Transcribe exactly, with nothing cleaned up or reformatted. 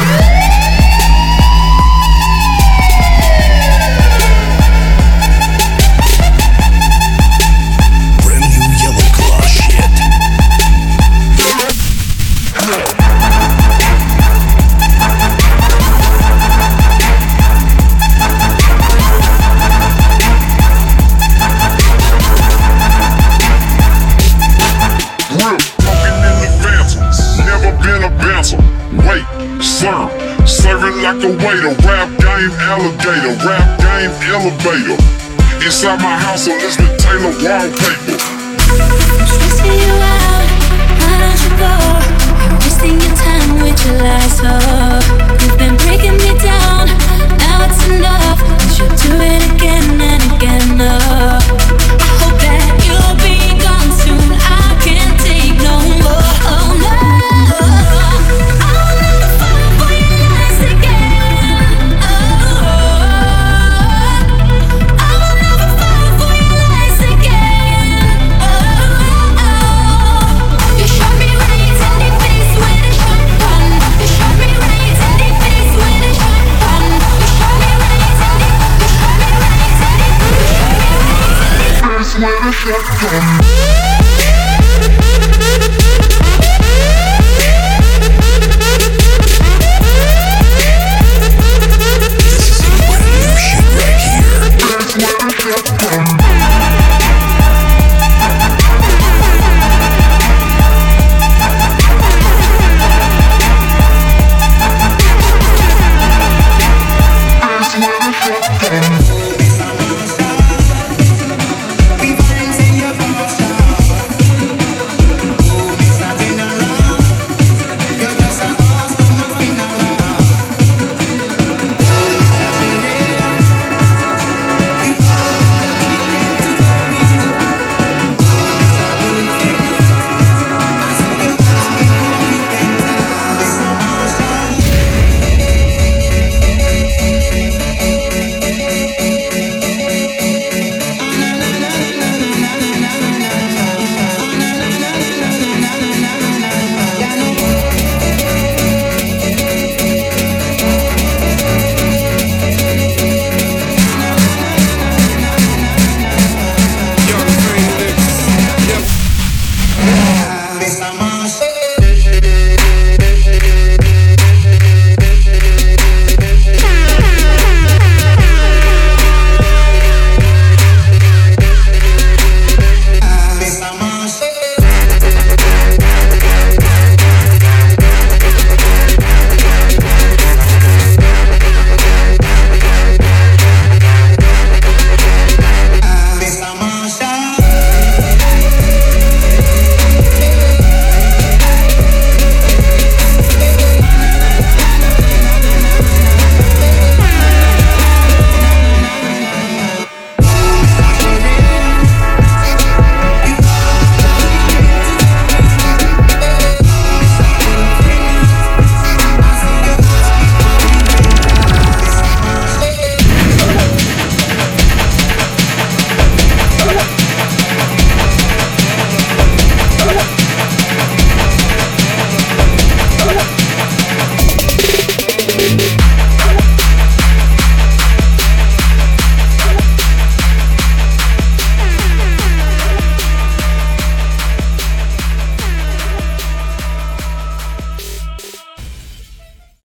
Like a waiter, rap game alligator, rap game elevator. Inside my house, Elizabeth Taylor wallpaper. I'm stressing you out, why don't you go? You're wasting your time with your lies, oh. You've been breaking me down, now it's enough. You should do it again and again, oh. I hope that you'll be gone soon, I can't take no more, oh no. Where the shotgun